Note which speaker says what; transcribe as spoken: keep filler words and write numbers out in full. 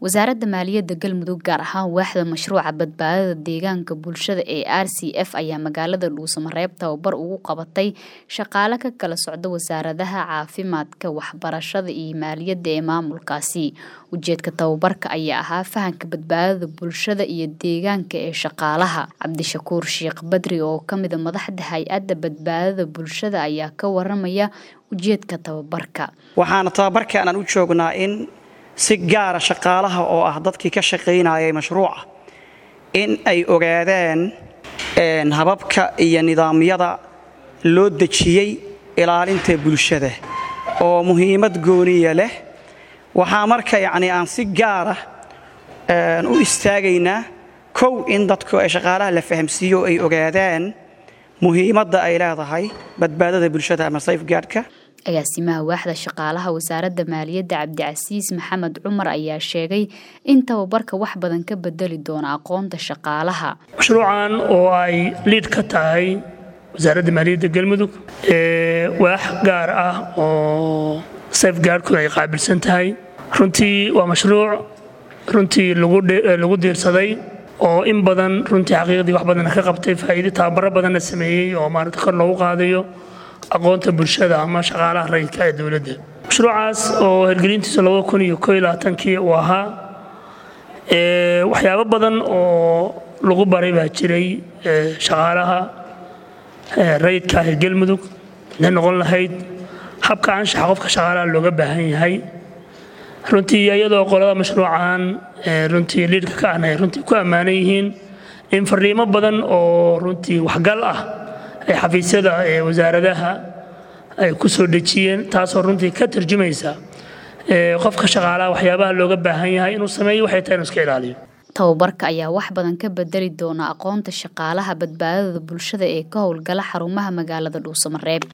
Speaker 1: wasaaradda maaliyadda galmudug gaar ahaan waaxda mashruuca badbaadada deegaanka bulshada ee R C F ayaa magaalada Dhuusamareeb tababar ugu qabatay shaqaale ka kala socda wasaaradaha caafimaadka, waxbarashada iyo maaliyadda ee maamulkaasi. Ujeedka tababarka ayaa ahaa fahanka badbaadada bulshada iyo deegaanka ee shaqaalaha. Cabdishakuur Sheekh Badri oo ka mid ah madaxda hay'adda badbaadada bulshada ayaa ka waramaya ujeedka tababarka.
Speaker 2: Waxaan tababarkan aan u joognaa in si gaar ah shaqaalaha oo ah dadkii ka shaqeynayay mashruuca in ay ogaadaan een hababka iyo nidaamyada loo dejiyay ilaalinta bulshada oo muhiimad gooniya leh. waxa marka yaani aan si gaar ah een u istaagaynaa kow in dadku ay shaqaalaha la fahamsiiyo ay ogaadaan muhiimadda ay leedahay badbaadada bulshada ama safeguardka.
Speaker 1: agaasimaha waaxda shaqaalaha wasaaradda maaliyadda Cabdicasiis Maxamed Cumar ayaa sheegay in tababarka wax badan ka bedeli doona aqoonta shaqaalaha.
Speaker 3: Mashruucan oo ay lead ka tahay wasaaradda maaliyadda Galmudug ee waax gaar ah oo safeguardku ay qaabilsan tahay. runtii waa mashruuc runtii lagu lagu diirsaday oo in badan runtii xaqiiqdii wax badan ka qabtay faa'iido tababar badan sameeyay oo maarta kor loogu qaadayo aqoonta bulshada ama shaqaalaha rayidka ee dawladda. Mashruucaas oo hirgelintiisa laba kun iyo kow iyo labaatan-kii uu ahaa ee waxyaabo badan oo lagu baray baa jiray shaqaalaha rayidka ee Galmudug la noqon lahayd habka anshaxa qofka shaqaalaha looga baahan yahay. runtii iyadoo qolada mashruucan runtii leedka ka ah runtii ku amaanan yihiin in fariimo badan oo runtii waxgal ah ay xafiisyada ee wasaaradaha ay ku soo dejiyeen taasoo runtii ka tarjumaysa ee qofka shaqaalaha waxyaabaha looga baahan yahay inuu sameeyo waxay tahay inuu iska ilaaliyo.
Speaker 1: tababarka ayaa wax badan ka bedeli doona aqoonta shaqaalaha badbaadada bulshada ee ka howlgala xarumaha magaalada Dhuusamareeb.